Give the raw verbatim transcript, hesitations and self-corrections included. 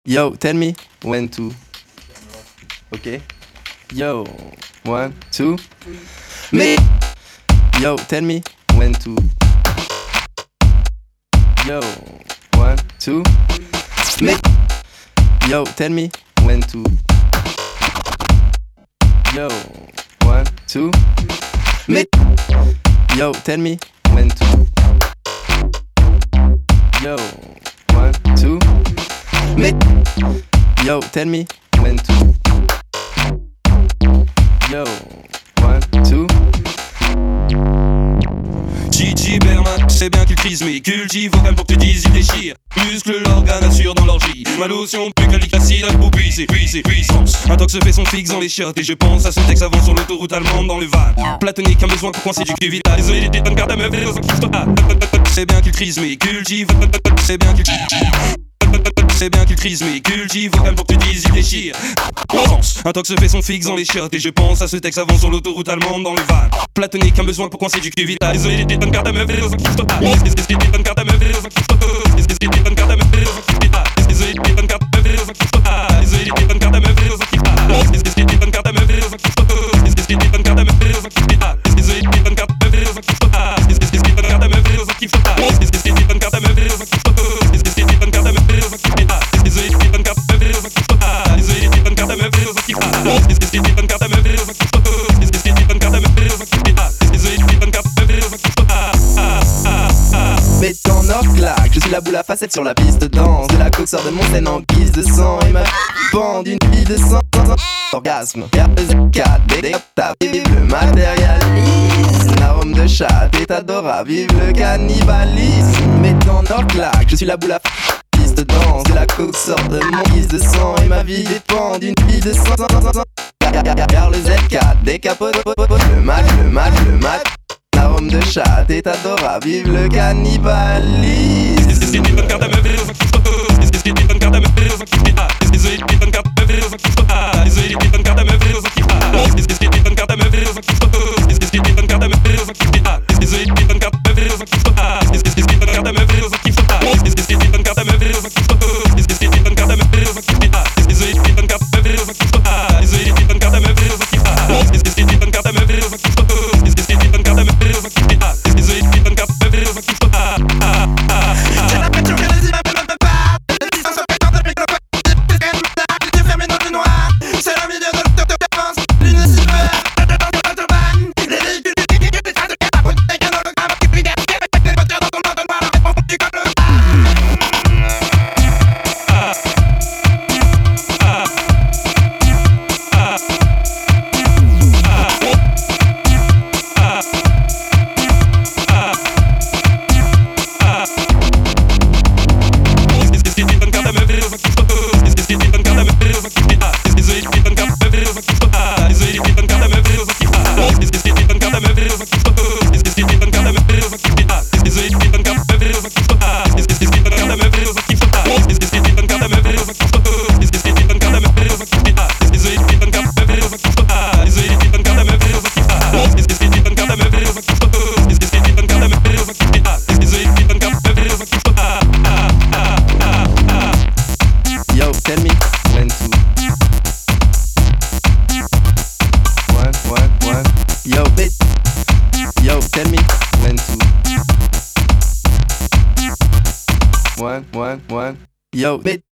Yo, tell me when to. Okay. Yo, one, two. Me. Yo, tell me when to. Yo, one, two. Me. Yo, tell me when to. Yo, one, two. Me. Yo, tell me when to. Yo, one, two. Me. Yo, tell me when to. Yo, one, two. Gigi Berman, c'est bien qu'il crise mais cultive vocal pour que tu dises il déchire. Muscle l'organe assure dans l'orgie. Ma lotion plus qu'alique acide à boubille, c'est puis c'est puissance. Un tox fait son fixe dans les chiottes et je pense à ce texte avant sur l'autoroute allemande dans le van. Platonique, un besoin pour coincer du cul vital. Désolé, des tonnes carte à meuf et les c'est bien qu'il crise mais cultive. C'est bien qu'il C'est bien qu'il crise mais cultive vocal pour que tu dises il déchire. Un tox fait son fixe dans les chiottes et je pense à ce texte avant sur l'autoroute allemande dans le van. Platonique, un besoin pour coincer du cul vital. Désolé, des tonnes carte à meuf et les des tonnes carte à meuf et les des tonnes carte à meuf et les désolé, des tonnes carte à meuf et les désolé, des tonnes carte à meuf et les des tonnes carte à meuf et les des tonnes carte à meuf et les désolé, des tonnes carte à meuf et les des tonnes carte à meuf et les des tonnes carte à meuf et les des tonnes carte à meuf et les des tonnes carte à meuf et les désolé, des tonnes carte à meuf et les désolé, des tonnes carte à meuf et les des tonnes carte à meuf et les désolé, des tonnes carte à meuf et les Mets ton or claque, je suis la boule à facettes sur la piste de danse. De la coke sort de mon scène en guise de sang. Et ma pend d'une vie de sang. Orgasme, R Z quatre, B D K, vive le matérialisme. Arôme de chat, est adorable, vive le cannibalisme. Mets ton or claque, je suis la boule à piste de danse. De la coke sort de mon guise de sang. Et ma vie dépend d'une vie de sang. Car le Z quatre, décapote, le match, le match, le match. Arôme de chat, est adorable, vive le cannibalisme. Yo, tell me when to. One, one, one. Yo, bitch. Yo, tell me when to. One, one, one. Yo, bitch.